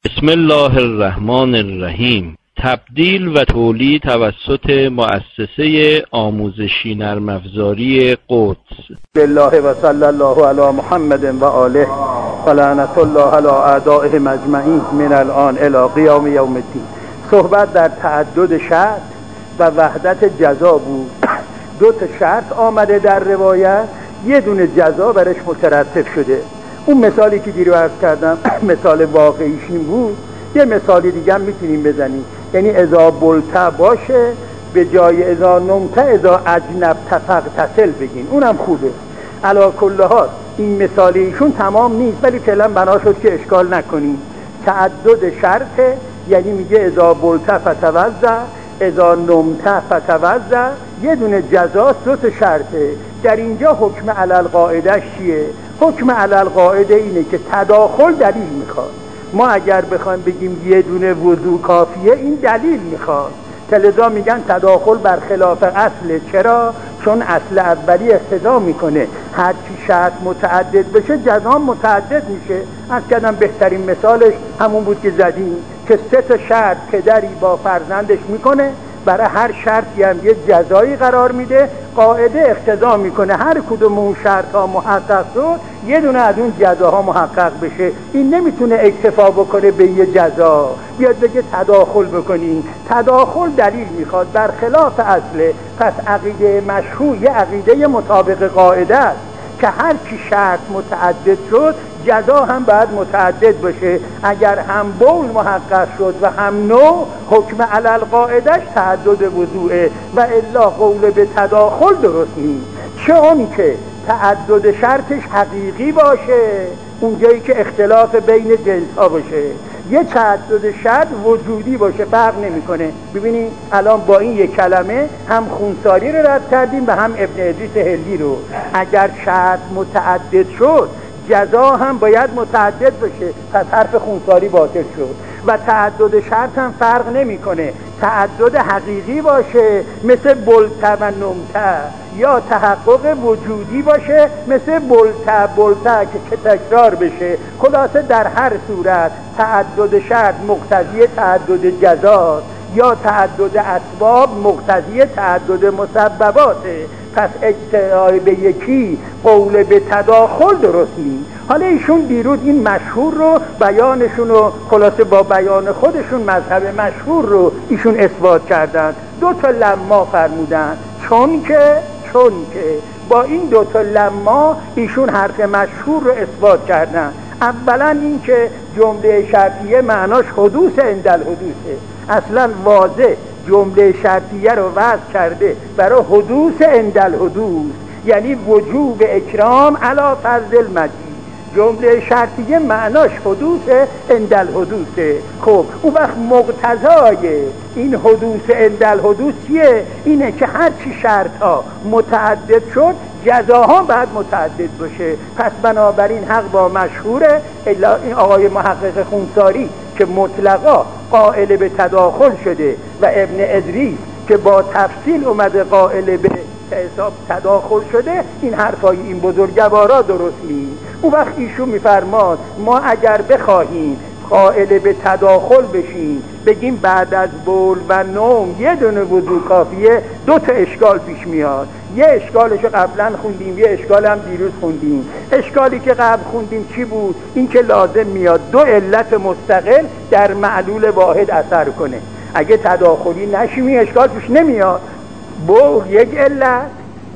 بسم الله الرحمن الرحیم. تبدیل و تولید توسط مؤسسه آموزشی نرم افزاری قدس. بالله و صلی الله علی محمد و آله و لعنت الله علی اعدائهم اجمعین من الان الی قیام یوم الدین. صحبت در تعدد شرط و وحدت جزا بود. دو تا شرط آمده در روایت، یه دونه جزا برش مترتب شده. اون مثالی که دیرو عرض کردم مثال واقعیش این بود. یه مثالی دیگه هم میتونیم بزنیم، یعنی اذا بلته باشه به جای اذا نمته اذا اجنب تفغتسل بگین، اونم خوبه. علا کل حال این مثالیشون تمام نیست، ولی فعلا بنا شد که اشکال نکنیم. تعدد شرطه، یعنی میگه اذا بلته فتوضا، اذا نمته فتوضا، یه دونه جزاست، دو تا شرطه. در اینجا حکم علی القاعده چیه؟ حکم علی القاعده اینه که تداخل دلیل میخواد. ما اگر بخوایم بگیم یه دونه وضو کافیه، این دلیل میخواد. لذا میگن تداخل برخلاف اصل. چرا؟ چون اصل اولی اقتضا میکنه هر چی شرط متعدد بشه جزا متعدد میشه. از کردم بهترین مثالش همون بود که زدیم که 3 تا شرط پدری با فرزندش میکنه، برای هر شرطی هم یه جزایی قرار میده. قاعده اقتضا میکنه هر کدوم اون شرط ها محقق شد، یه دونه از اون جزاها محقق بشه. این نمیتونه اکتفا بکنه به یه جزا بیاد بگه تداخل بکنین. تداخل دلیل میخواد برخلاف اصله. پس عقیده مشهور یه عقیده مطابق قاعده است که هر چی شرط متعدد شد جزا هم باید متعدد باشه. اگر هم بول محقق شد و هم نوع، حکم علی القاعدهش تعدد وضوعه و الا قول به تداخل درست نیست. چه اون که تعدد شرطش حقیقی باشه، اونجایی که اختلاف بین جنس ها باشه، یه تعدد شرط وجودی باشه، فرق نمیکنه. ببینید الان با این یک کلمه هم خونساری رو رد کردیم و هم ابن ادریس هلی رو. اگر شرط متعدد شد جزا هم باید متعدد باشه، پس حرف خونساری باطل شد. و تعدد شرط هم فرق نمیکنه، تعدد حقیقی باشه مثل بلته و نمته، یا تحقق وجودی باشه مثل بلته که تکرار بشه. خلاصه در هر صورت تعدد شرط مقتضی تعدد جزاست، یا تعدد اسباب مقتضی تعدد مسبباته. پس اجتناب به یکی قول به تداخل درست نیست. حالا ایشون دیروز این مشهور رو بیانشون رو خلاصه با بیان خودشون مذهب مشهور رو ایشون اثبات کردن. 2 تا لما فرمودن، چون که با این 2 تا لما ایشون حرف مشهور رو اثبات کردن. اولا این که جمله شرطیه معناش حدوث عند الحدوثه. اصلا واضح جمله شرطیه رو وضع کرده برای حدوث عند الحدوث، یعنی وجوب اکرام علی فرض المجید. جمله شرطیه معناش حدوث عند الحدوثه. خب اون وقت مقتضای این حدوث عند الحدوث چیه؟ اینه که هر چی شرط ها متعدد شد جزاها باید متعدد باشه. پس بنابراین حق با مشهوره. الا این آقای محقق خونساری که مطلقا قائل به تداخل شده و ابن ادریس که با تفصیل اومده قائل به حساب تداخل شده، این حرفای این بزرگوارا درست نیست. اون وقت ایشون میفرماد ما اگر بخواهیم قائل به تداخل بشیم، بگیم بعد از بول و نوم یه دونه وضو کافیه، 2 تا اشکال پیش میاد. یه اشکالشو قبلا خوندیم، یه اشکال هم دیروز خوندیم. اشکالی که قبل خوندیم چی بود؟ این که لازم میاد 2 علت مستقل در معلول واحد اثر کنه. اگه تداخلی نشیم اشکال پیش نمیاد. بول یک علت،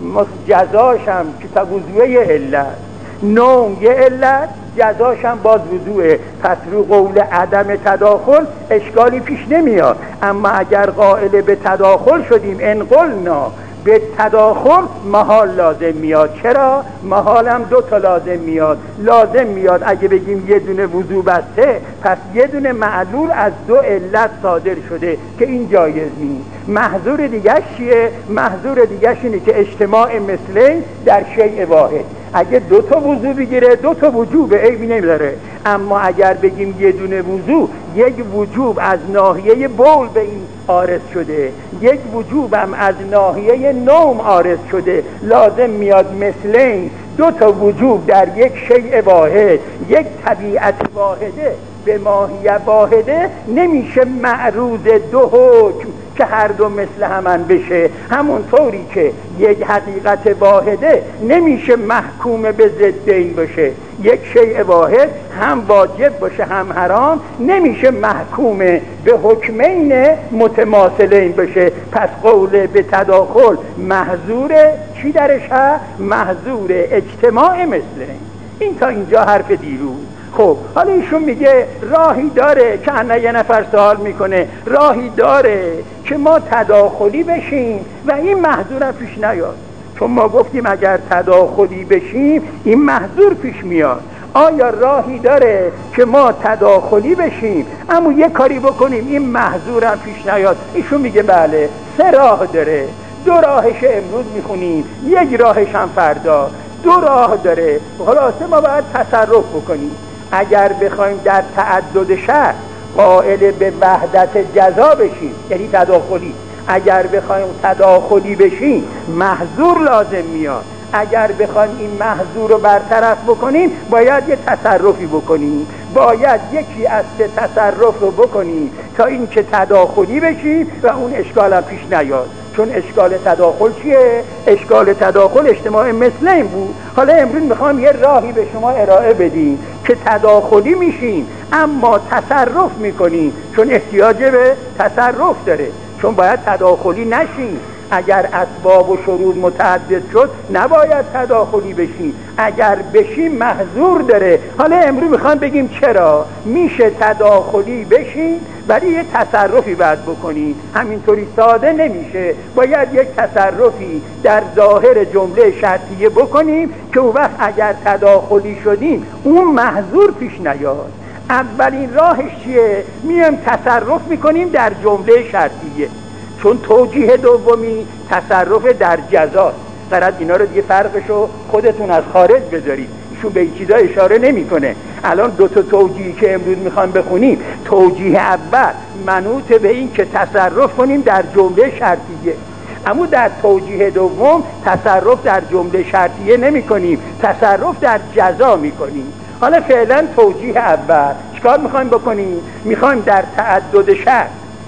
جزاش هم که وضوء یه علت، نوم یه علت، جزاش هم باز وضوعه. پس رو قول عدم تداخل اشکالی پیش نمیاد. اما اگر قائل به تداخل شدیم، ان قلنا به تداخل محال لازم میاد. چرا؟ محال هم 2 تا لازم میاد. لازم میاد اگه بگیم یه دونه وضو بسته، پس یه دونه معلول از 2 علت صادر شده که این جایز نیست. محظور دیگه چیه؟ محظور دیگه اینه که اجتماع مثلین در شیء واحد. اگه 2 تا وضو بگیره 2 تا وجوب عیبی نمیداره. اما اگر بگیم یه دونه وضو، یک وجوب از ناحیه بول به این عارض شده، یک وجوب هم از ناحیه نوم عارض شده، لازم میاد مثلین 2 تا وجوب در یک شیء واحد، یک طبیعت واحده به ماهیت واحده نمیشه معروض دو حکم که هر دو مثل همان بشه. همون طوری که یک حقیقت واحده نمیشه محکوم به ضدین باشه. یک شیء واحد هم واجب باشه هم حرام، نمیشه محکوم به حکمین متماثلین باشه. پس قول به تداخل محظور چی درش هست؟ محظور اجتماع مثلین. این تا اینجا حرف دیروز. خب حالا ایشون میگه راهی داره که یه نفر سوال میکنه راهی داره که ما تداخلی بشیم و این محظور پیش نیاد، چون ما گفتیم اگر تداخلی بشیم این محظور پیش میاد. آیا راهی داره که ما تداخلی بشیم اما یه کاری بکنیم این محظور پیش نیاد؟ ایشون میگه بله، 3 راه داره. 2 راهش امروز میخونیم، یک راهش هم فردا. 2 راه داره. خلاصه ما باید تصرف بکنیم. اگر بخوایم در تعدد شرط قائل به وحدت جزا بشیم، یعنی تداخلی، اگر بخوایم تداخلی بشیم محظور لازم میاد. اگر بخوایم این محظور رو برطرف بکنیم باید یه تصرفی بکنیم، باید یکی از 3 تصرف رو بکنیم تا این که تداخلی بشیم و اون اشکال هم پیش نیاد. چون اشکال تداخل چیه؟ اشکال تداخل اجتماع مثلین بود. حالا امروز میخوام یه راهی به شما ارائه بدیم که تداخلی میشیم اما تصرف میکنیم، چون احتیاج به تصرف داره، چون باید تداخلی نشیم. اگر اسباب و شروط متعدد شد نباید تداخلی بشیم، اگر بشیم محظور داره. حالا امروز میخوام بگیم چرا میشه تداخلی بشیم ولی یه تصرفی باید بکنیم. همینطوری ساده نمیشه، باید یک تصرفی در ظاهر جمله شرطیه بکنیم که اون وقت اگر تداخلی شدیم اون محظور پیش نیاد. اولین راهش چیه؟ میایم تصرف میکنیم در جمله شرطیه، چون توجیه دومی تصرف در جزاست. فقط اینا رو دیگه فرقشو خودتون از خارج بذارید، ایشون به این چیزا اشاره نمیکنه. الان 2 تا توجیهی که امروز میخوام بخونیم، توجیه اول منوط به این که تصرف کنیم در جمله شرطیه، اما در توجیه دوم تصرف در جمله شرطیه نمی کنیم، تصرف در جزا می کنیم. حالا فعلا توجیه اول چیکار میخوایم بکنیم؟ میخوایم در تعدد شرط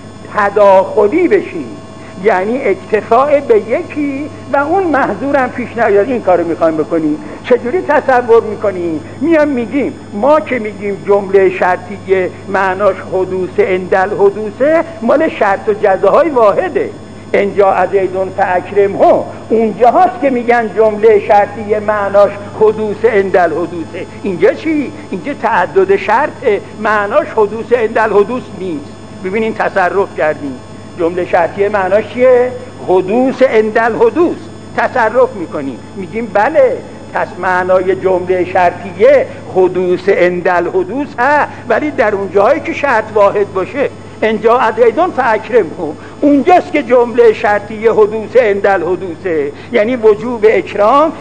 تداخلی بشیم، یعنی اکتفاء به یکی و اون محظورم پیش نیاد. این کارو میخوایم بکنیم. چجوری تصور میکنیم؟ میگیم ما که میگیم جمله شرطیه معناش حدوث اندل حدوثه، مال شرط و جزاهای واحده. انجا زیدون فاکرمه اونجا هست که میگن جمله شرطیه معناش حدوث اندل حدوثه. اینجا چی؟ اینجا تعدد شرطه معناش حدوث اندل حدوث نیست. ببینین تصرف کردیم. جمله شرطیه معناش چیه؟ حدوث اندل حدوث. تصرف میکنیم، میگیم بله معنای جمله شرطیه حدوث اندل حدوث ها، ولی در اون جاهایی که شرط واحد باشه، انجا زیدون فاکرمه، اونجاست که جمله شرطیه حدوث اندل حدوثه، یعنی وجوب اکرام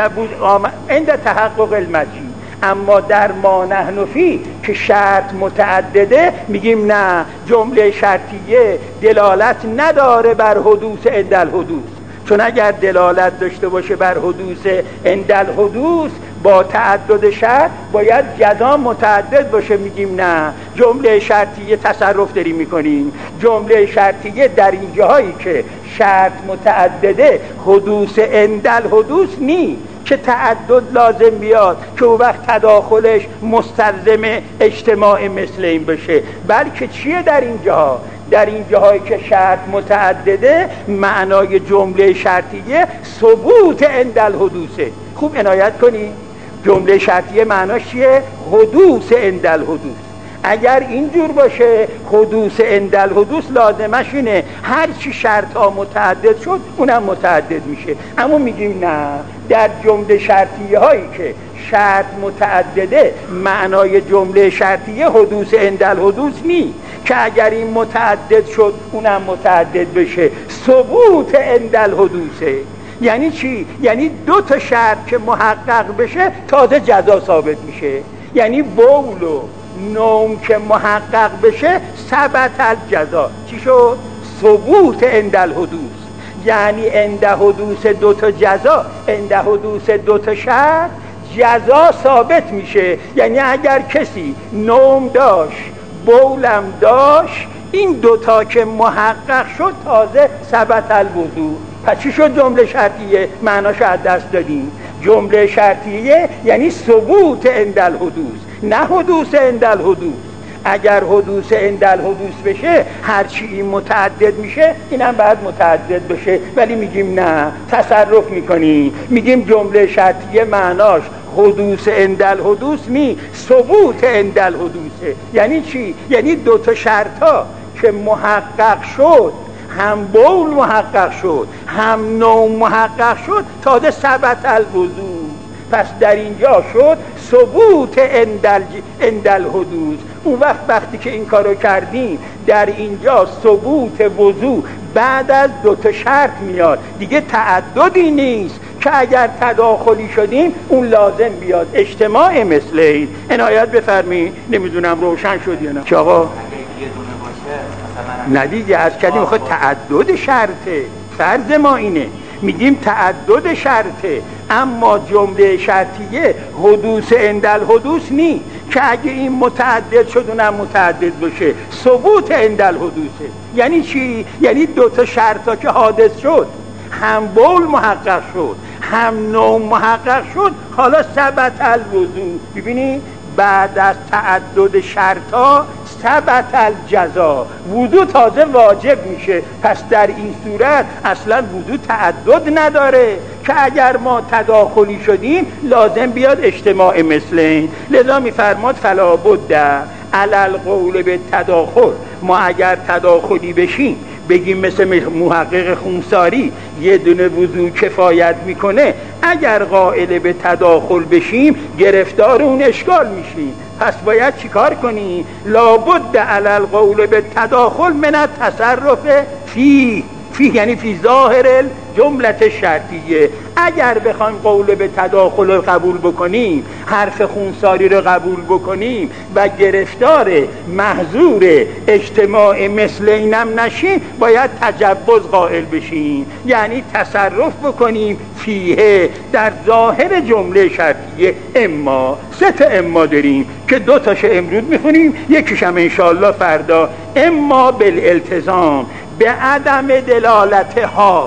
اند تحقق المجید. اما در ما نحن فی که شرط متعدده میگیم نه، جمله شرطیه دلالت نداره بر حدوث اندل حدوث، چون اگر دلالت داشته باشه بر حدوث اندل حدوث با تعدد شرط باید جزا متعدد باشه. میگیم نه، جمله شرطیه تصرف داریم میکنیم. جمله شرطیه در این جاهایی که شرط متعدده حدوث اندل حدوث نی که تعدد لازم بیاد که اون وقت تداخلش مستلزم اجتماع مثل این بشه، بلکه چیه در این جاها؟ در این جاهایی که شرط متعدده معنای جمله شرطیه ثبوت اندل حدوثه. خوب عنایت کنی، جمله شرطیه معناش چیه؟ حدوث اندل حدوث. اگر اینجور باشه حدوث اندل حدوث لازمش اینه هر چی شرط ها متعدد شد اونم متعدد میشه. اما میگیم نه، در جمله شرطیه هایی که شرط متعدده معنای جمله شرطیه حدوث اندل حدوث نی که اگر این متعدد شد اونم متعدد بشه، ثبوت اندل حدوثه. یعنی چی؟ یعنی 2 تا شرط که محقق بشه تازه جزا ثابت میشه. یعنی بول و نوم که محقق بشه ثبت الجزا. چی شد؟ ثبوت اندل حدوث. یعنی اند حدوث 2 تا جزا، اند حدوث 2 تا شرط جزا ثابت میشه. یعنی اگر کسی نوم داشت بولم داشت، این دوتا که محقق شد تازه ثبت الوضو. پس چی شد جمله شرطیه؟ معناش از دست دادیم. جمله شرطیه یعنی ثبوت عند الحدوث، نه حدوث عند الحدوث. اگر حدوث عند الحدوث بشه هرچی این متعدد میشه اینم باید متعدد بشه، ولی میگیم نه، تصرف میکنیم، میگیم جمله شرطیه معناش حدوث عند الحدوث نی، ثبوت عند الحدوثه. یعنی چی؟ یعنی دوتا شرطا که محقق شد، هم بول محقق شد هم نوم محقق شد، تازه ثبت الوضو. پس در اینجا شد ثبوت عند الحدوث. اون وقتی که این کارو کردیم در اینجا ثبوت وضو بعد از دوتا شرط میاد، دیگه تعددی نیست که اگر تداخلی شدیم اون لازم بیاد اجتماع مثل این. عنایت بفرمایید. نمیدونم روشن شد یا نه که آقا ندیگه از کردیم میخواد تعدد شرطه. فرض ما اینه، میگیم تعدد شرطه، اما جمله شرطیه حدوث عند الحدوث نی که اگه این متعدد شد اونم متعدد باشه. ثبوت عند الحدوثه. یعنی چی؟ یعنی دوتا شرطا که حادث شد، هم بول محقق شد هم نوم محقق شد، حالا ثبت الوضو. ببینید بعد از تعدد شرطا ثبت الجزا، وضو تازه واجب میشه. پس در این صورت اصلا وضو تعدد نداره که اگر ما تداخلی شدیم لازم بیاد اجتماع مثل این. لذا میفرماد فلا بد علی القول به تداخل. ما اگر تداخلی بشیم بگیم مثل محقق خونساری یه دونه وضو کفایت میکنه، اگر قائل به تداخل بشیم گرفتار اون اشکال میشیم. پس باید چیکار کنیم؟ لابد علی القول به تداخل من التصرف فی یعنی فی ظاهر جملت شرطیه. اگر بخوایم قول به تداخل رو قبول بکنیم، حرف خونساری رو قبول بکنیم و گرفتار محظور اجتماع مثل اینم نشیم، باید تجوز قائل بشیم، یعنی تصرف بکنیم فیه در ظاهر جمله شرطیه. اما سه تا اما داریم که دو تاش امروز میخونیم، یکیش هم انشاءالله فردا. اما بالالتزام، به عدم دلالتها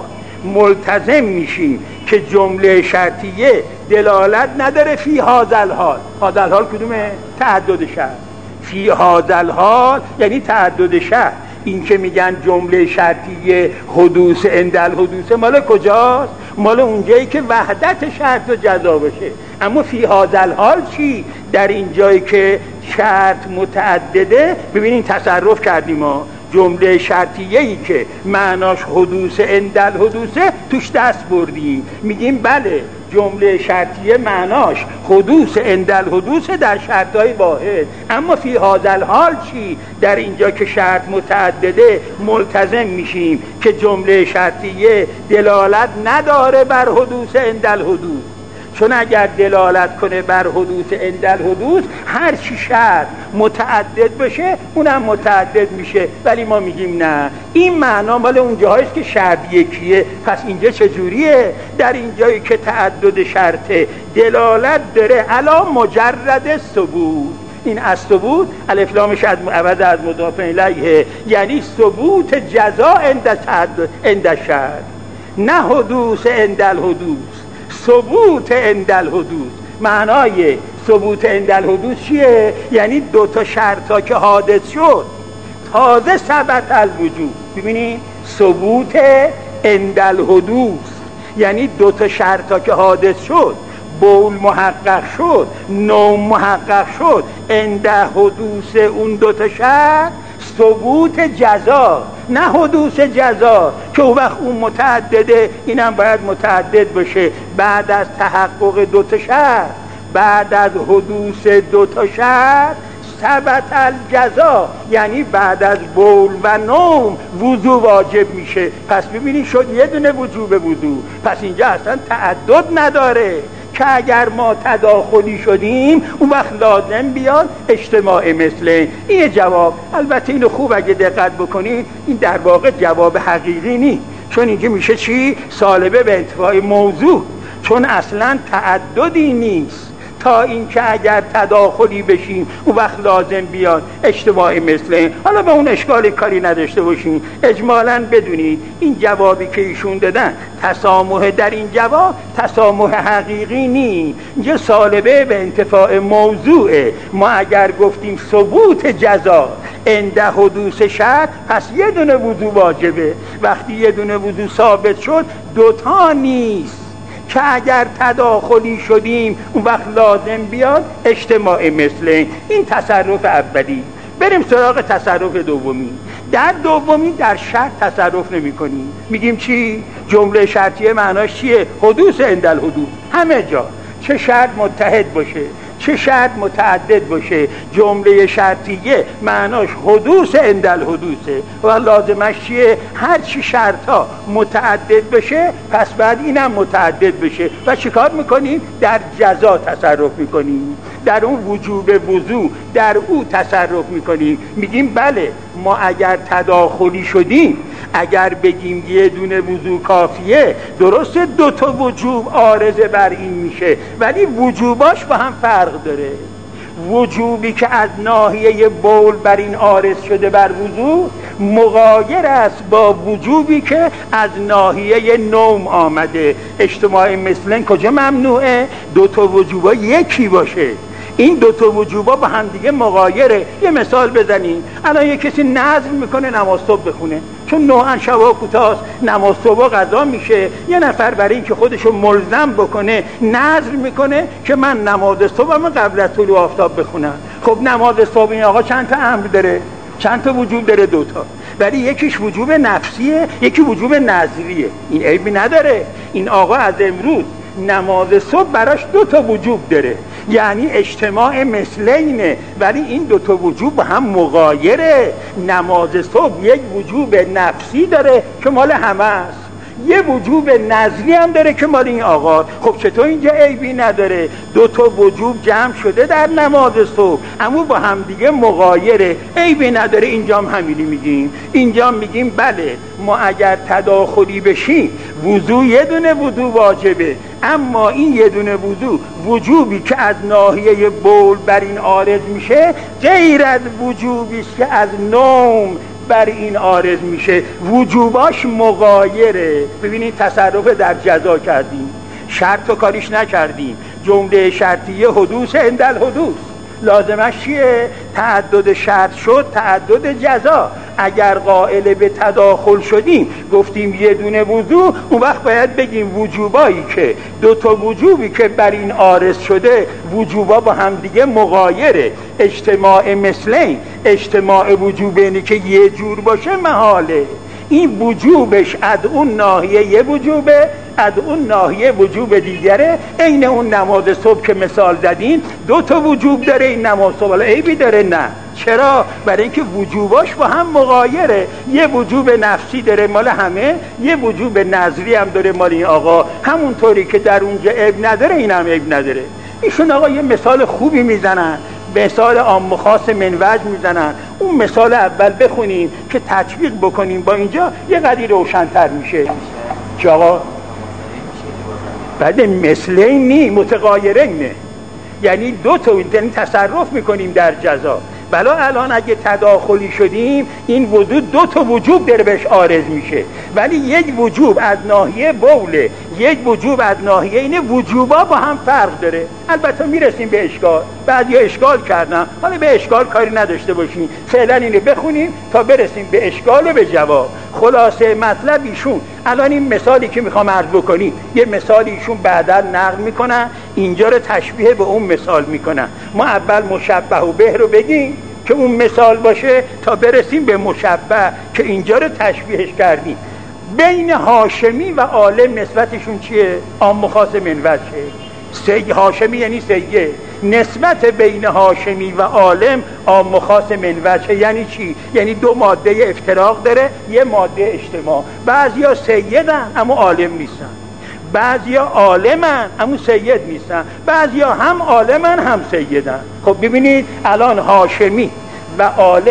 ملتزم میشیم که جمله شرطیه دلالت نداره فی هذا الحال. هذا الحال کدومه؟ تعدد شرط. فی هذا الحال یعنی تعدد شرط. این که میگن جمله شرطیه حدوث عند الحدوث مال کجاست؟ مال اونجایی که وحدت شرط و جزا باشه. اما فی هذا الحال چی؟ در این جایی که شرط متعدده. ببینین تصرف کردیم ما جمله شرطیه‌ای که معناش حدوث عند الحدوثه توش دست بردیم، میگیم بله جمله شرطیه معناش حدوث عند الحدوث در شرطهای واحد. اما فی هذا الحال چی؟ در اینجا که شرط متعدده ملتزم میشیم که جمله شرطیه دلالت نداره بر حدوث عند الحدوث. چون اگر دلالت کنه بر حدوث عند الحدوث، هر چی شرط متعدد بشه اونم متعدد میشه. ولی ما میگیم نه، این معنا مال اون جاهاییست که شرط یکیه. پس اینجا چجوریه؟ در اینجایی که تعدد شرطه دلالت داره علی مجرد ثبوت. این از ثبوت الف لامش از عوض از مضاف الیه، یعنی ثبوت جزا عند شرط، نه حدوث عند الحدوث. ثبوت عند الحدوث. معنای ثبوت عند الحدوث چیه؟ یعنی دوتا شرطا که حادث شد تازه ثبت الوجود. ببینید ثبوت عند الحدوث یعنی دوتا شرطا که حادث شد، بول محقق شد، نوم محقق شد، عند حدوث اون دوتا شرط ثبوت جزا، نه حدوث جزا که اون وقت اون متعدده، اینم باید متعدد باشه. بعد از تحقق دوتا شرط، بعد از حدوث دوتا شرط ثبت الجزا، یعنی بعد از بول و نوم وضو واجب میشه. پس ببینید شد یه دونه وجوب وضو. پس اینجا اصلا تعدد نداره که اگر ما تداخلی شدیم اون وقت لازم بیاد اجتماع مثل این. جواب البته اینو خوب اگه دقت بکنید، این در واقع جواب حقیقی نیست، چون اینجا میشه چی؟ سالبه به انتفاع موضوع، چون اصلا تعددی نیست. تا اینکه اگر تداخلی بشیم اون وقت لازم بیاد اجتماعی مثل حالا به اون اشکال کاری نداشته باشیم. اجمالاً بدونید این جوابی که ایشون دادن تسامح در این جواب تسامح حقیقی نی، اینجا سالبه به انتفاع موضوعه. ما اگر گفتیم ثبوت جزا عند حدوث شرط پس یه دونه وضو واجبه. وقتی یه دونه وضو ثابت شد دوتا نیست که اگر تداخلی شدیم اون وقت لازم بیاد اجتماع مثل این تصرف اولی. بریم سراغ تصرف دومی. در دومی در شرط تصرف نمی کنیم. میگیم چی؟ جمله شرطیه معناش چیه؟ حدوث عند الحدوث. همه جا چه شرط متحد باشه چه شرط متعدد باشه جمله شرطیه معناش حدوث عند الحدوثه و لازمش چیه؟ هر چی شرطا متعدد بشه پس بعد اینم متعدد بشه. و چیکار میکنیم؟ در جزا تصرف میکنیم، در اون وجوب وضو در او تصرف میکنیم. میگیم بله ما اگر تداخلی شدیم اگر بگیم یه دونه وضو کافیه، درسته دوتا وجوب عارضه بر این میشه ولی وجوباش با هم فرق داره. وجوبی که از ناحیه بول بر این عارض شده بر وضو مغایر است با وجوبی که از ناحیه نوم آمده. اجتماع مثلن کجا ممنوعه؟ دوتا وجوبا یکی باشه. این دوتا وجوبا با هم دیگه مغایره. یه مثال بزنیم. الان یه کسی نذر میکنه نماز صبح بخونه چون نوعا شبا کوتاست نماز صبح قضا میشه. یه نفر برای این که خودشو ملزم بکنه نذر میکنه که من نماز صبحم قبل از طلوع آفتاب بخونم. خب نماز صبح این آقا چند تا امر داره؟ چند تا وجوب داره؟ دوتا. ولی یکیش وجوب نفسیه یکی وجوب نظریه. این عیبی نداره. این آقا از امروز نماز صبح براش دوتا وجوب داره، یعنی اجتماع مثلینه ولی این دوتا وجوب با هم مغایره. نماز صبح یک وجوب نفسی داره که مال همه است، یه وجوب نظری هم داره که مال این آقا. خب چطور اینجا عیبی نداره؟ دوتا وجوب جمع شده در نماز صبح اما با هم دیگه مغایره، عیبی نداره. اینجا هم همینی میگیم. اینجا میگیم بله ما اگر تداخلی بشیم وضو یه دونه وضو واجبه، اما این یه دونه وضو وجوبی که از ناحیه بول بر این عارض میشه غیر از وجوبی که از نوم بر این عارض میشه، وجوباش مغایره. ببینید تصرف در جزا کردیم، شرط و کاریش نکردیم. جمله شرطیه حدوث عند الحدوث لازمش چیه؟ تعدد شرط شد تعدد جزا. اگر قائل به تداخل شدیم گفتیم یه دونه وضو، اون وقت باید بگیم وجوبایی که دوتا وجوبی که بر این عارض شده وجوبا با هم دیگه مغایره. اجتماع مثلین اجتماع وجوبینی که یه جور باشه محاله. این وجوبش از اون ناحیه یه وجوبه از اون ناحیه وجوب دیگره. عین اون نماز صبح که مثال زدین دوتا وجوب داره این نماز صبح، عیبی داره؟ نه. چرا؟ برای اینکه وجوباش با هم مغایره. یه وجوب نفسی داره مال همه، یه وجوب نظری هم داره مال این آقا. همونطوری که در اونجا عیب نداره این هم عیب نداره. ایشون آقا یه مثال خوبی میزنن، مثال عام و خاص منوج میزنن. اون مثال اول بخونیم که تطبیق بکنیم با اینجا یه قدری روشن‌تر میشه که آقا بعد مثلین نی متغایرین نه، یعنی دو تا یعنی تصرف میکنیم در جزا. بلا الان اگه تداخلی شدیم این وضو دو تا وجوب در بهش عارض میشه، ولی یک وجوب از ناحیه بوله یک وجوب از ناحیه اینه. وجوبا با هم فرق داره. البته میرسیم به اشکال، بعضیا اشکال کردن، حالا به اشکال کاری نداشته باشیم، فعلا اینو بخونیم تا برسیم به اشکال و به جواب. خلاصه مطلب ایشون الان این مثالی که میخوام عرض بکنیم یه مثالی ایشون بعدا نقل میکنن، اینجا رو تشبیه به اون مثال میکنن. ما اول مشبه و به رو بگیم که اون مثال باشه تا برسیم به مشبه که اینجا رو تشبیهش کردیم. بین هاشمی و عالم نسبتشون چیه؟ عام و خاص منوجه. هاشمی یعنی سید، نسبت بین هاشمی و عالم عام و خاص منوجه. یعنی چی؟ یعنی دو ماده افتراق داره، یه ماده اجتماع. بعضیا سیدن اما عالم نیستن، بعضیا عالمن اما سید نیستن، بعضیا هم عالمن هم سیدن. خب ببینید الان هاشمی و عالم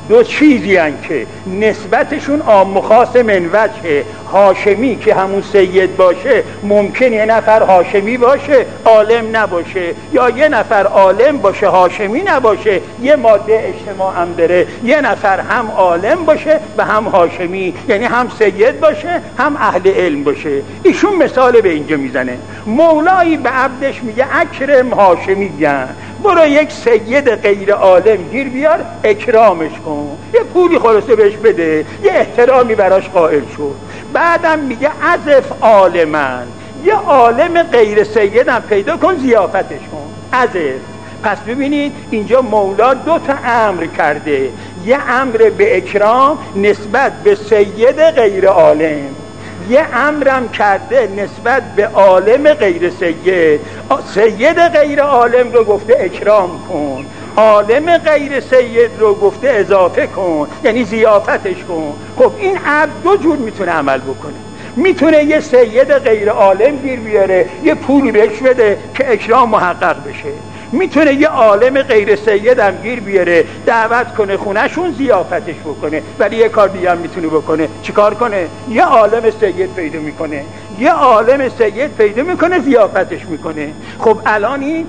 دو چیزی هن که نسبتشون عام و خاص من وجه. هاشمی که همون سید باشه ممکن یه نفر هاشمی باشه عالم نباشه، یا یه نفر عالم باشه هاشمی نباشه. یه ماده اجتماع هم داره، یه نفر هم عالم باشه و هم هاشمی، یعنی هم سید باشه هم اهل علم باشه. ایشون مثال به اینجا میزنه. مولایی به عبدش میگه اکرم هاشمی گن، برو یک سید غیر عالم گیر بیار اکرامش کن، یه پولی خلاصه بهش بده، یه احترامی براش قائل شد. بعدم میگه عزف عالمن، یه عالم غیر سیدم پیدا کن ضیافتش کن، عزف. پس ببینید اینجا مولا دو تا امر کرده، یه امر به اکرام نسبت به سید غیر عالم، یه امرم کرده نسبت به عالم غیر سید. سید غیر عالم رو گفته اکرام کن، عالم غیر سید رو گفته اضافه کن، یعنی ضیافتش کن. خب این عبد دو جور میتونه عمل بکنه. میتونه یه سید غیر عالم گیر بیاره، یه پولی بهش بده که اکرام محقق بشه. میتونه یه عالم غیر سید هم گیر بیاره، دعوت کنه خونهشون، ضیافتش بکنه. ولی یه کار دیگه هم میتونه بکنه. چیکار کنه؟ یه عالم سید پیدا میکنه، یه عالم سید پیدا میکنه، ضیافتش میکنه. خب الان این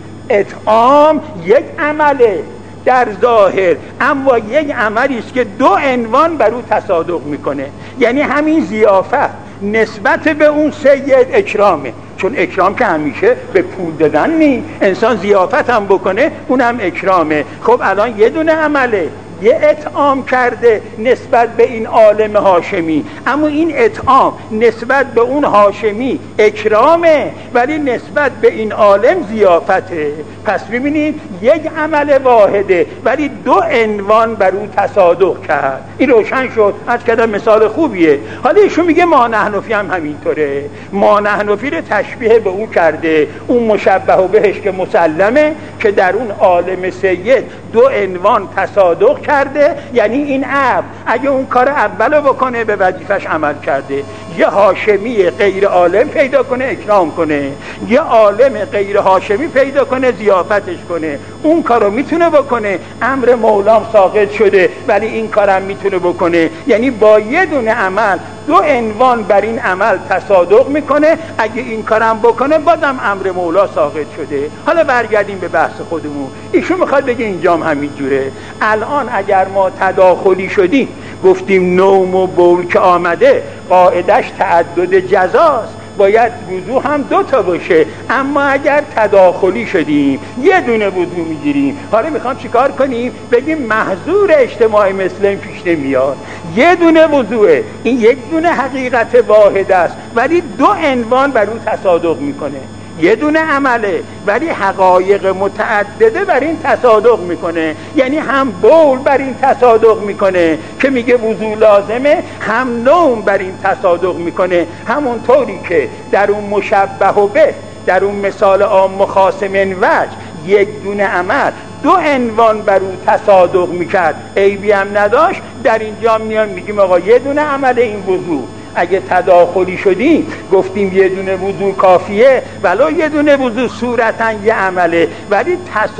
اطعام یک عمله در ظاهر، اما یک عملی است که دو عنوان بر او تصادق میکنه. یعنی همین ضیافت نسبت به اون سید اکرامه، چون اکرام که همیشه به پول دادن نی، انسان ضیافت هم بکنه اونم اکرامه. خب الان یه دونه عمله، یه اطعام کرده نسبت به این عالم هاشمی، اما این اطعام نسبت به اون هاشمی اکرامه، ولی نسبت به این عالم ضیافته. پس ببینید یک عمل واحده ولی دو عنوان بر او تصادق کرد. این روشن شد. از کدام مثال خوبیه. حالا ایشون میگه ما نحنفی هم همینطوره. ما نحنفی رو تشبیه به او کرده، اون مشبه بهش که مسلمه که در اون عالم سید دو عنوان تصادق کرده. یعنی این عبد اگه اون کار اولو بکنه به وظیفش عمل کرده، یه هاشمی غیر عالم پیدا کنه اکرام کنه، یه عالم غیر هاشمی پیدا کنه ضیافتش کنه، اون کارو میتونه بکنه. امر مولام ساقط شده ولی این کارم میتونه بکنه. یعنی با یه دونه عمل دو عنوان بر این عمل تصادق میکنه. اگه این کارم بکنه بازم امر مولا ساقط شده. حالا برگردیم به بحث خودمون. ایشون میخواد بگه اینجام همین جوره. الان اگر ما تداخلی شدیم، گفتیم نوم و بول که آمده قاعدش تعدد جزاست، باید وضو هم دو تا باشه. اما اگر تداخلی شدیم یه دونه وضو میگیریم. حالا میخوام چیکار کنیم؟ بگیم محظور اجتماع مثل پیش نمیاد، یه دونه وضوئه، این یک دونه حقیقت واحد است ولی دو عنوان بر اون تصادق میکنه. یه دونه عمله ولی حقایق متعدده بر این تصادق میکنه. یعنی هم بول بر این تصادق میکنه که میگه وضو لازمه، هم نوم بر این تصادق میکنه. همون طوری که در اون مشبه به، در اون مثال عام و خاص من وجه یک دونه عمل دو عنوان بر اون تصادق میکرد، عیبی هم نداشت، در اینجا میان میگیم آقا یه دونه عمل این وضو. اگه تداخلی شدیم گفتیم یه دونه وضو کافیه، ولو یه دونه وضو صورتاً یه عمله ولی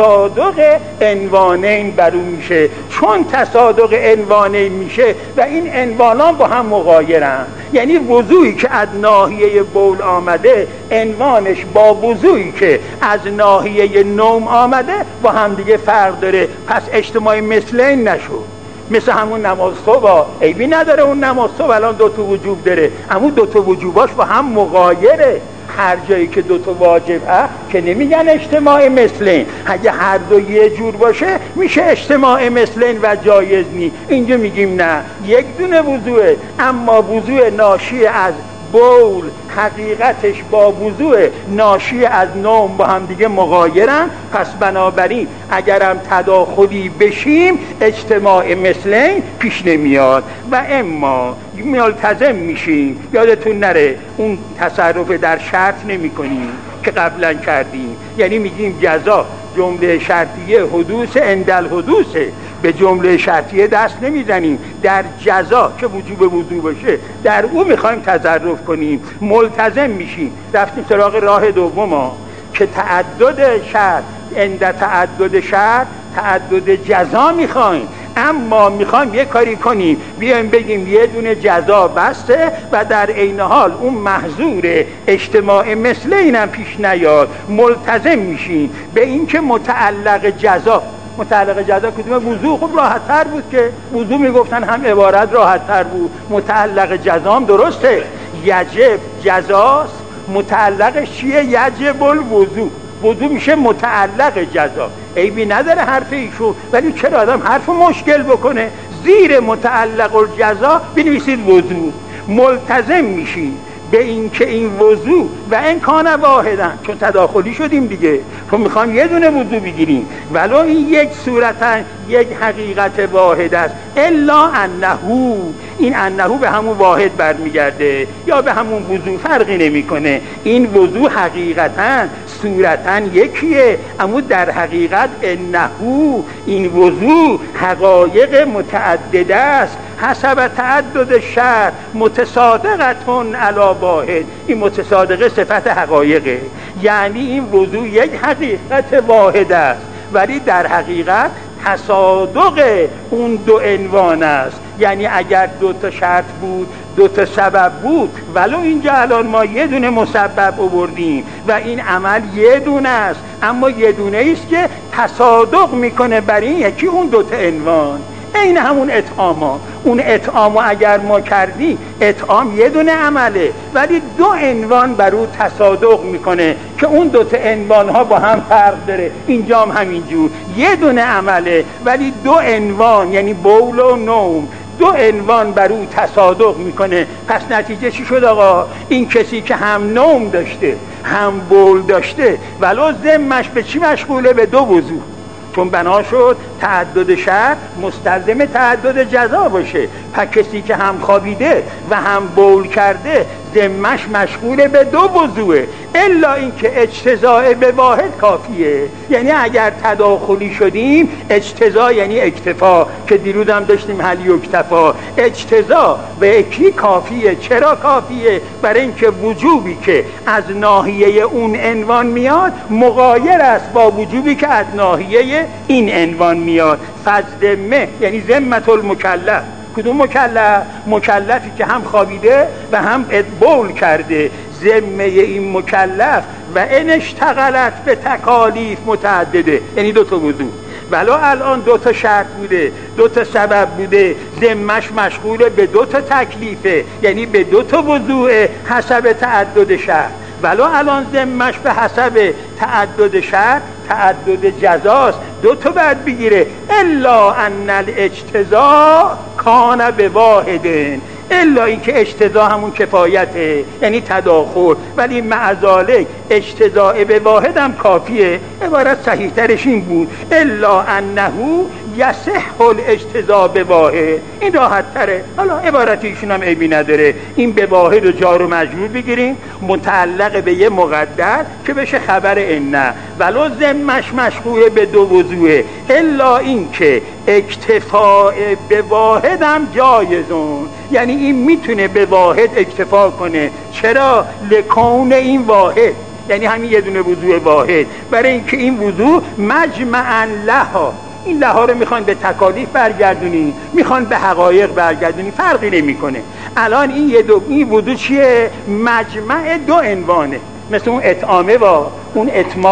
تصادق عنوانین بر اون میشه. چون تصادق عنوانین میشه و این عنوانان با هم مغایرن، یعنی وضویی که از ناحیه بول آمده عنوانش با وضویی که از ناحیه نوم آمده با هم دیگه فرق داره. پس اجتماع مثلین نشد. مثل همون نماز صبح، عیبی نداره اون نماز صبح الان دو تا وجوب داره، اما دو تا وجوباش با هم مغایره. هر جایی که دو تا واجب هست که نمیگن اجتماع مثلین. اگه هر دو یه جور باشه میشه اجتماع مثلین و جایز نی. اینجا میگیم نه، یک دونه وضوئه، اما وضوء ناشی از بول حقیقتش با وضوء ناشی از نوم با هم دیگه مغایرن. پس بنابراین اگرم تداخلی بشیم اجتماع مثلین پیش نمیاد و اما ملتزم میشیم. یادتون نره اون تصرف در شرط نمی کنیم که قبلا کردیم، یعنی میگیم جزا جمله شرطیه حدوث اندل حدوثه، به جمله شرطیه دست نمیزنیم. در جزا که وجوب وضو باشه در او میخوایم تصرف کنیم، ملتزم میشیم. رفتیم سراغ راه دوم که تعدد شرط، اند تعدد شرط تعدد جزا میخوایم. اما میخوایم یه کاری کنیم، بیایم بگیم یه دونه جزا بسته و در عین حال اون محظور اجتماع مثل اینم پیش نیاد، ملتزم میشین به این که متعلق جزا کدومه؟ وضو. خب راحت تر بود که وضو میگفتن، هم عبارت راحت تر بود. متعلق جزا هم درسته، یجب جزاست، متعلقش چیه؟ یجب الوضو. وضو میشه متعلق جزا. عیبی نداره حرف ایشون، ولی چرا آدم حرف مشکل بکنه؟ زیر متعلق الجزا بنویسید وضو. ملتزم میشین به این که این وضو و این کان واحدن، چون تداخلی شدیم دیگه، چون میخوام یه دونه وضو بگیریم ولو این یک صورتا یک حقیقت واحد است، الا انه، این انه به همون واحد برمیگرده یا به همون وضو، فرقی نمیکنه. این وضو حقیقتا صورتا یکیه، اما در حقیقت انه، این وضو حقایق متعدده است، حسب تعدد شرع متصادقتون علی واحد. این متصادقه صفت حقایقه، یعنی این وضو یک حقیقت واحد است ولی در حقیقت تصادق اون دو عنوان است. یعنی اگر دو تا شرط بود، دو تا سبب بود، ولو اینجا الان ما یه دونه مسبب آوردیم و این عمل یه دونه است، اما یه دونه است که تصادق میکنه بر این یکی اون دو تا عنوان. این همون اطعاما، اون اطعامو اگر ما کردی، اطعام یه دونه عمله ولی دو عنوان بر او تصادق میکنه که اون دو تا عنوان ها با هم فرق داره. اینجا هم همینجور یه دونه عمله ولی دو عنوان، یعنی بول و نوم، دو عنوان بر او تصادق میکنه. پس نتیجه چی شد آقا؟ این کسی که هم نوم داشته هم بول داشته ولو ذمش به چی مشغوله؟ به دو وضو، چون بنا شد تعدد شرط مستلزم تعدد جزا باشه. پس کسی که هم خوابیده و هم بول کرده ذمش مشغول به دو وضوئه، الا اینکه اجتزاء به واحد کافیه. یعنی اگر تداخلی شدیم، اجتزاء یعنی اکتفا که دیروز هم داشتیم هل یکتفا، اجتزاء به یکی کافیه. چرا کافیه؟ برای اینکه وجوبی که از ناحیه اون عنوان میاد مغایر است با وجوبی که از ناحیه این عنوان میاد. فذمه یعنی ذمت المکلف. کدوم مکلف؟ مکلفی که هم خوابیده و هم بول کرده. ذمه این مکلف و ان اشتغلت به تکالیف متعدده، یعنی دو تا وضو، ولو الان دو تا شرط بوده، دو تا سبب بوده، ذمش مشغول به دو تا تکلیفه، یعنی به دو تا وضوء حسب تعدد شرط. ولو الان ذمش به حسب تعدد شرط تعدد جزاست، دو تا بعد بگیره. الا ان الاجتزاء کان به واحدن، الا این که اجتزاء همون کفایته، یعنی تداخل، ولی مع ذالک اجتزاء به واحد هم کافیه. عبارت صحیح ترش این بود الا انه یصح الاجتزاء به واحد. این راحت تره. حالا عبارت ایشون هم عیبی نداره. این به واحد و جار و مجرور بگیریم، متعلق به یه مقدر که بشه خبر ان، ولو ذمش مشغول به دو وضوئه، الا این که اکتفاء به واحد هم جایزون، یعنی این میتونه به واحد اکتفا کنه. چرا؟ لکون این واحد، یعنی همین یه دونه وضوء واحد، برای اینکه این وضوء مجمعا لها، این لها رو میخوان به تکالیف برگردونی، میخوان به حقایق برگردونی، فرقی نمیکنه. الان این وضوء چیه؟ مجمع دو عنوانه، مثل اون اطعامه و اون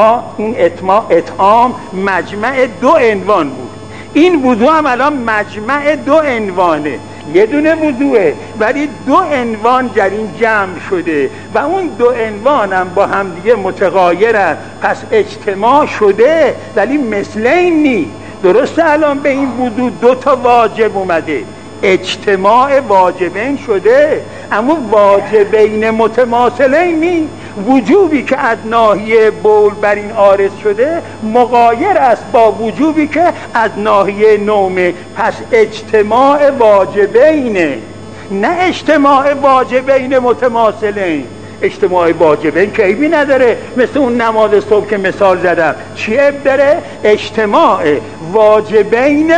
اطعام مجمع دو عنوان بود. این وضوء هم الان مجمع دو عنوانه، یه دونه وضوعه ولی دو عنوان در این جمع شده و اون دو عنوان هم با هم دیگه متغایرن، پس اجتماع شده ولی مثلین نی. درسته الان به این وضوع دو تا واجب اومده، اجتماع واجبین شده، اما واجبین متماثلین نی. وجوبی که از ناحیه بول بر این عارض شده مغایر است با وجوبی که از ناحیه نومه. پس اجتماع واجبینه، نه اجتماع واجبین متماثلین. اجتماع واجبین که عیبی نداره، مثل اون نماز صبح که مثال زدم، چی عیب داره؟ اجتماع واجبین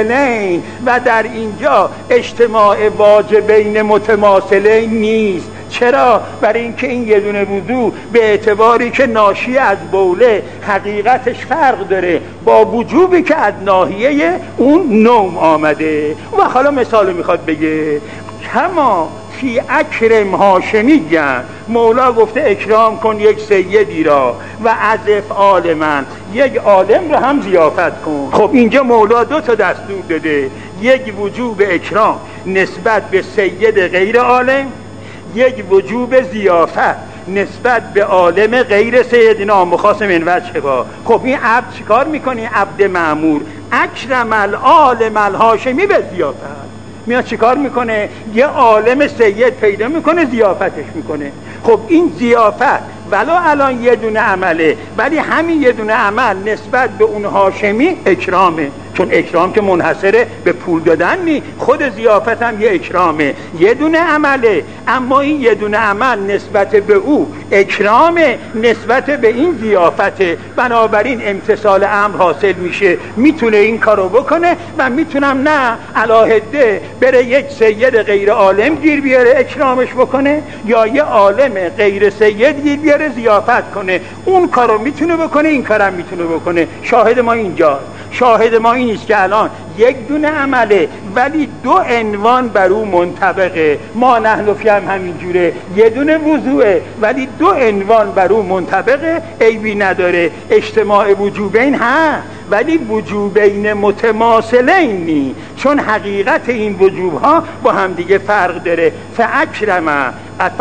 متماثلین، و در اینجا اجتماع واجبین متماثلین نیست. چرا؟ برای اینکه این یه دونه وضو به اعتباری که ناشی از بوله حقیقتش فرق داره با وجوبی که از ناحیه اون نوم آمده. و حالا مثال میخواد بگه کما فی اکرم هاشمی‌ن، مولا گفته اکرام کن یک سیدی را و از افعال من یک عالم رو هم ضیافت کن. خب اینجا مولا دو تا دستور داده، یک وجوب اکرام نسبت به سید غیر عالم، یک وجوب ضیافت نسبت به عالم غیر سیدنا مخاصم این وجه با. خب این عبد چیکار میکنه؟ عبد مأمور اکرم العالم الهاشمی به ضیافت میاد چیکار میکنه؟ یه عالم سید پیدا میکنه ضیافتش میکنه. خب این ضیافت ولو الان یه دونه عمله، ولی همین یه دونه عمل نسبت به اون هاشمی اکرامه، چون اکرام که منحصره به پول دادن نی، خود ضیافت هم یه اکرامه، یه دونه عمله، اما این یه دونه عمل نسبت به او اکرامه، نسبت به این ضیافته. بنابراین امتثال امر حاصل میشه، میتونه این کارو بکنه و میتونم نه علاهده بره یک سید غیر عالم گیر بیاره اکرامش بکنه، یا یه عالم غیر سید گیر بیاره ضیافت کنه. اون کارو میتونه بکنه، این کارم میتونه بکنه. شاهد ما اینجا، شاهد ما این است که الان یک دونه عمله ولی دو عنوان بر او منطبقه. ما نحن فی هم همینجوره، یه دونه وضوعه ولی دو عنوان بر او منطبقه، عیبی نداره. اجتماع وجوبین ها ولی وجوبین متماثلین نی، چون حقیقت این وجوب ها با هم دیگه فرق داره. فاکرم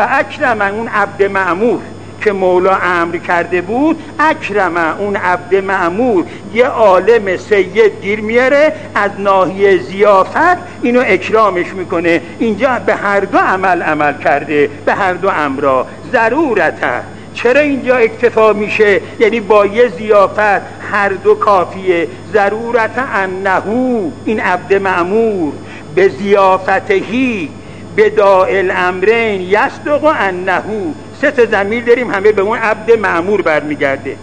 اون عبد مأمور که مولا امر کرده بود، اکرم اون عبد مأمور یه عالم سید گیر میاره، از ناحیه ضیافت اینو اکرامش میکنه. اینجا به هر دو عمل کرده، به هر دو امرا ضرورته. چرا اینجا اکتفا میشه؟ یعنی با یه ضیافت هر دو کافیه. ضرورت انهو، این عبد مأمور به ضیافتهی بداء الامرین یصدق انهو. سه تا ضمیر داریم، همه به اون عبد مأمور برمیگرده.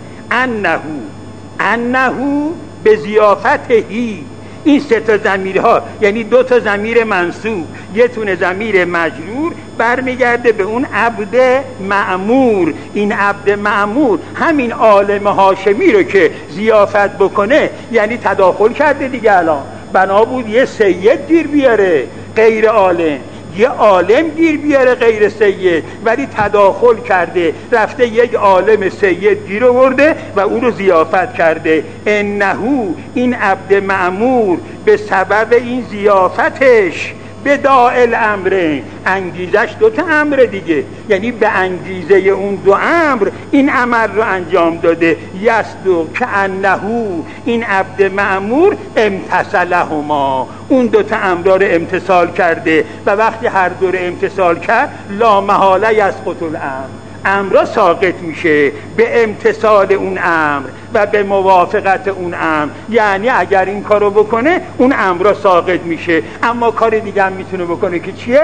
انهو به ضیافتهی. این سه تا ضمیرها یعنی دو تا ضمیر منصوب، یه تونه ضمیر مجرور برمیگرده به اون عبد مأمور. این عبد مأمور همین عالم هاشمی رو که ضیافت بکنه یعنی تداخل کرده دیگه. الان بنا بود یه سید گیر بیاره غیر عالم، یه عالم گیر بیاره غیر سید، ولی تداخل کرده، رفته یک عالم سید گیر آورده و او رو ضیافت کرده. انهو این عبد مأمور به سبب این ضیافتش بداء الامر، انگیزش دو تا امر دیگه، یعنی به انگیزه اون دو امر این عمل رو انجام داده. یصدق که انهو این عبد مأمور امتثلهما، اون دو تا امر رو امتثال کرده و وقتی هر دو رو امتثال کرد لا محاله یسقط الامر، امر ساقط میشه به امتثال اون امر و به موافقت اون امر. یعنی اگر این کارو بکنه اون امر ساقط میشه. اما کار دیگه هم میتونه بکنه که چیه؟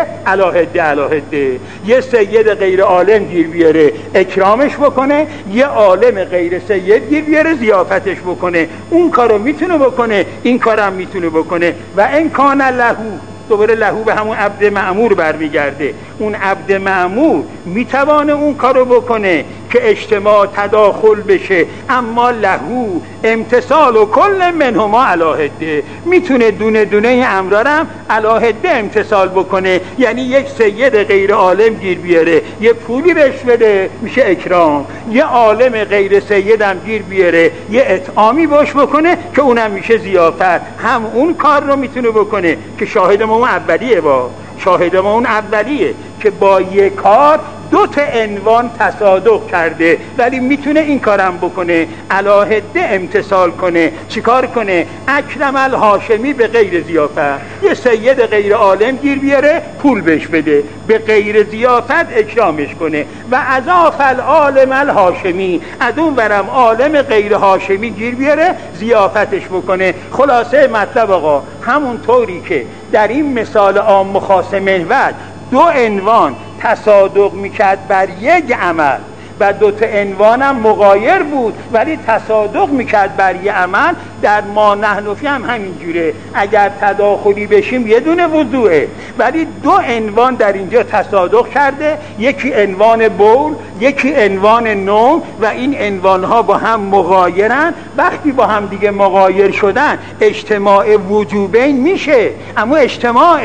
علاهده یه سید غیر عالم گیر بیاره اکرامش بکنه، یه عالم غیر سید گیر بیاره ضیافتش بکنه. اون کارو میتونه بکنه، این کارم میتونه بکنه. و ان کان لهو، دوباره لهو به همون عبد مأمور برمیگرده. اون عبد مأمور میتوانه اون کارو بکنه که اجتماع تداخل بشه، اما لهو امتثال و کل منهما علاهده، میتونه دونه دونه این امرارم علاهده امتثال بکنه. یعنی یک سید غیر عالم گیر بیاره یه پولی بهش بده میشه اکرام، یه عالم غیر سیدم گیر بیاره یه اطعامی باش بکنه که اونم میشه ضیافت. هم اون کار رو میتونه بکنه که شاهد ما اون اولیه، شاهد ما اون اولیه که با یک کار دو تا عنوان تصادق کرده، ولی میتونه این کارم بکنه، علاهده امتثال کنه. چیکار کنه؟ اکرم الهاشمی به غیر ضیافت، یه سید غیر عالم گیر بیاره پول بهش بده، به غیر ضیافت اکرامش کنه. و اضاف العالم الهاشمی، از اون برم عالم غیر هاشمی گیر بیاره ضیافتش بکنه. خلاصه مطلب آقا همون طوری که در این مثال عام مخاصم محور دو عنوان تصادق میکرد بر یک عمل و دوتا عنوانم مغایر بود ولی تصادق میکرد بر یه عمل. در ما نحن فی هم همینجوره، اگر تداخلی بشیم یه دونه وضوعه ولی دو عنوان در اینجا تصادق کرده، یکی عنوان بول یکی عنوان نوم و این عنوانها با هم مغایرن. وقتی با هم دیگه مغایر شدن اجتماع وجوبین میشه، اما اجتماع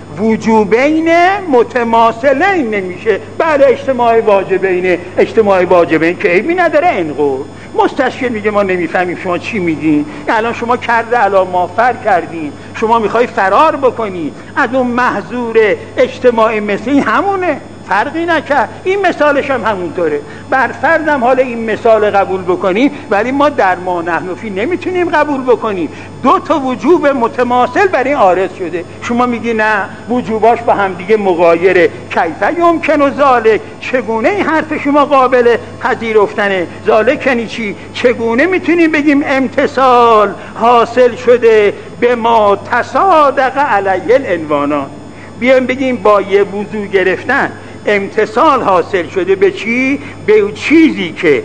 وجوبین متماثلین نمیشه. بله اجتماع واجبین، اجتماع واجبین که عیبی نداره. اینقدر مستشکل میگه ما نمیفهمیم شما چی میگین. الان شما کرده علا ما فر کردین، شما میخوای فرار بکنی از اون محظور اجتماع مثل این، همونه، فرقی نکرد. این مثالش هم همونطوره. بر فرضم حالا این مثال قبول بکنیم ولی ما در ما نحن فی نمیتونیم قبول بکنیم. دو تا وجوب متماثل بر این عارض شده. شما میگی نه وجوباش با هم دیگه مغایره. کیف یمکن ذالک، چگونه این حرف شما قابل پذیرفتنه؟ ذالک یعنی چی؟ چگونه میتونیم بگیم امتصال حاصل شده به ما تصادق علیه العنوانات؟ بیایم بگیم با یه وضو گرفتن امتصال حاصل شده به چی؟ به چیزی که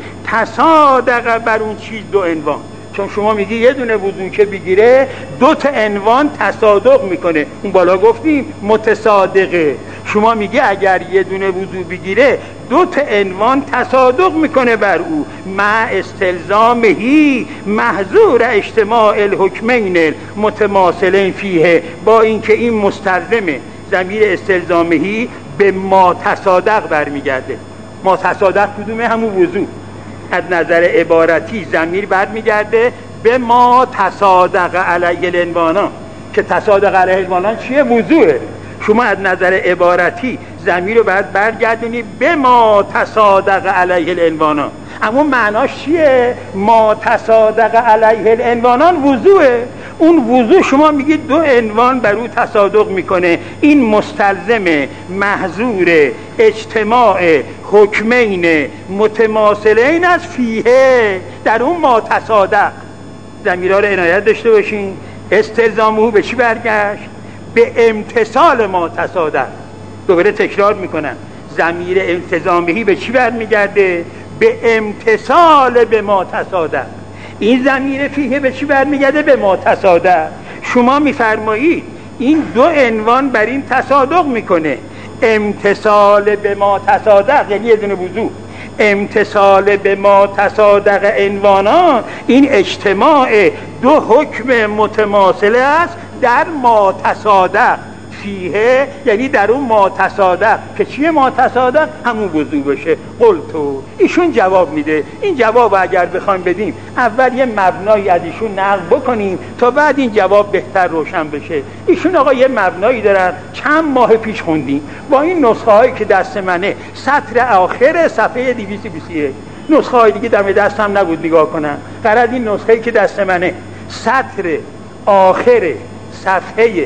تصادق بر اون چیز دو عنوان. چون شما میگی یه دونه وضو که بگیره دو تا عنوان تصادق میکنه، اون بالا گفتیم متصادقه. شما میگی اگر یه دونه وضو بگیره دو تا عنوان تصادق میکنه بر او، مع استلزامهی محظور اجتماع الحکمین متماثلین فیه، با اینکه این مستلزمه. ضمیر استلزامهی به ما تصادق برمیگرده. ما تصادق کدومه؟ همون وضو. از نظر عبارتی ضمیر برمیگرده به ما تصادق علیه العنوانان، که تصادق علیه العنوانان چیه؟ وضوئه. شما از نظر عبارتی ضمیر رو باید برگردونی به ما تصادق علیه العنوانان. اما معناش چیه؟ ما تصادق علیه العنوانان وضوئه. اون وضو شما میگید دو عنوان بر او تصادق میکنه، این مستلزم محظور اجتماع حکمین متماثلین از فیه، در اون ما تصادق. ضمیرها رو عنایت داشته باشین. استلزامه به چی برگشت؟ به امتصال ما تصادق. دوباره تکرار میکنم، ضمیر التزامهی به چی برمیگرده؟ به امتصال به ما تصادق. این ضمیر فیه به چی برمیگرده؟ به ما تصادق. شما میفرمایید این دو عنوان بر این تصادق میکنه. امتصال به ما تصادق یعنی یه دونه وضو، امتصال به ما تصادق عنوانان این اجتماع دو حکم متماثله است در ما تصادق فیه، یعنی در اون ما تصادق که چیه؟ ما تصادق همون وضو بشه. قلتو، ایشون جواب میده. این جواب اگر بخوایم بدیم اول یه مبنایی از ایشون نقل بکنیم تا بعد این جواب بهتر روشن بشه. ایشون آقا یه مبنایی دارن چند ماه پیش خوندیم با این نسخه هایی که دست منه، سطر آخر صفحه 221. نسخه های دیگه دم دستم نبود نگاه کنم، فقط این نسخه‌ای که دست منه سطر آخر صفحه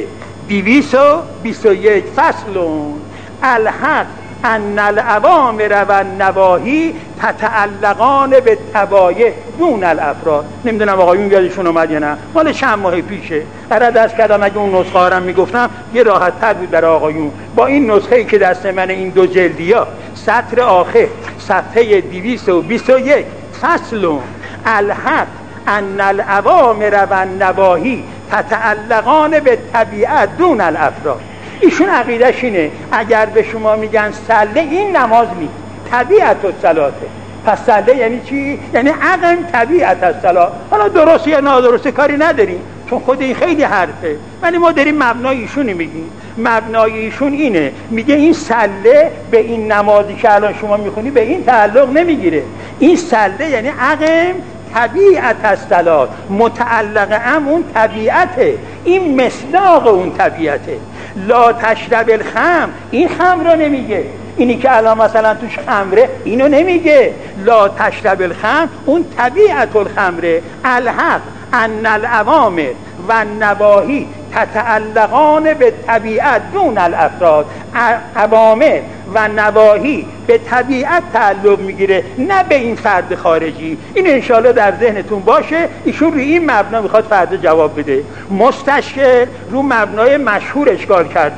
221. فصلون الحق ان الاوامر و النواهی تتعلقان به تبایع دون الافراد. نمیدونم آقایون یادشون اومد یا نه، مال چند ماه پیشه. برای دست کردم اگه اون نسخه رو میگفتم یه راحت تر بود برای آقایون. با این نسخه‌ای که دست من، این دو جلدیا، سطر آخر صفحه 221. فصلون الحق ان الاوامر و النواهی تتعلقان به طبیعت دون الافراد. ایشون عقیدش اینه اگر به شما میگن صله، این نماز نیست، طبیعت الصلاته. پس صله یعنی چی؟ یعنی عقم طبیعت الصلاه. حالا درست یا نادرسته کاری نداریم چون خود این خیلی حرفه، ولی ما داریم مبنای ایشونی میگیم. مبنای ایشون اینه، میگه این صله به این نمازی که الان شما میخونی به این تعلق نمیگیره. این صله یعنی عقم طبیعت الصلاه، متعلق اون طبیعته، این مصداق اون طبیعته. لا تشرب الخمر، این خمر رو نمیگه. اینی که الان مثلا توش خمره اینو نمیگه. لا تشرب الخمر اون طبیعت الخمره. الحق ان الاوامر و النواهی تتعلقان به طبیعت دون الافراد. اوامر و نواهی به طبیعت تعلق میگیره، نه به این فرد خارجی. این انشالله در ذهنتون باشه. ایشون روی این مبنا میخواد فرد جواب بده. مستشکل رو مبنای مشهور اشکال کرده، چون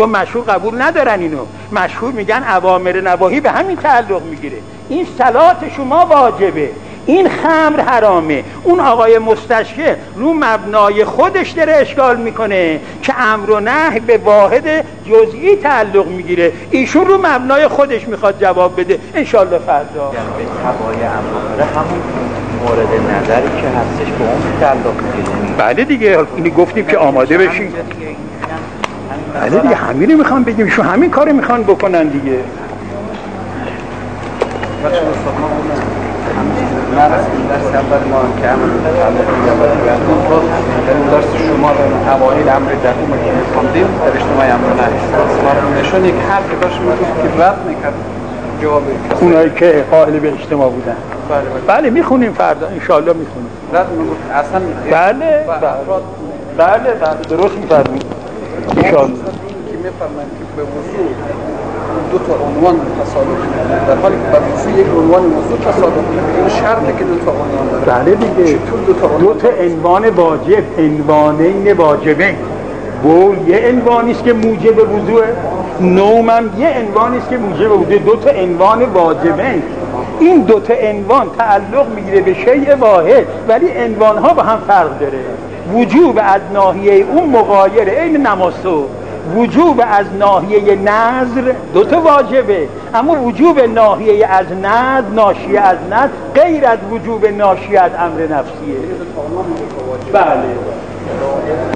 چون مشهور قبول ندارن اینو، مشهور میگن اوامر نواهی به همین تعلق میگیره. این صلات شما واجبه، این خمر حرامه. اون آقای مستشفی رو مبنای خودش داره اشکال میکنه که امر و نهی به واحد جزئی تعلق میگیره، ایشون رو مبنای خودش میخواد جواب بده. انشالله فردا به تبای امر همون مورد نظری که هستش به اون تعلق میگیره. بله دیگه، اینی گفتیم که آماده بشین. بله دیگه، همین رو میخوان بگیم، شو همین کار میخوان بکنن دیگه. من از این درس اول ما که امر درس شما رو اوایل امر دهم که خواندیم در اجتماع امر نهی نشون یک حرفی داشت که رد میکرد جواب اونایی که قائل به اجتماع بودن. بله میخونیم فردا انشالله میخونیم. رد میگفت اصلا بله درست میفرمایید انشالله. که میفرمایند که به وضوع دو تا عنوان تصادف در حالی که به وضوع یک عنوان موضوع تصادف این شرطه که دو تا عنوان داره. بله دیگه، دو تا عنوان واجب، عنوانین واجبه. بول یه عنوانی است که موجب وضوء، نوم هم یه عنوانی است که موجب وضوء. دو تا عنوان واجبه. این دو تا عنوان تعلق میگیره به شیء واحد، ولی عنوان ها با هم فرق داره. وجوب از ناحیه اون مغایره، عین نماز. وجوب از ناحیه نظر دو تا واجبه، اما وجوب ناحیه از نظر، ناشیه از نظر، غیر از وجوب ناشیه از امر نفسیه. بله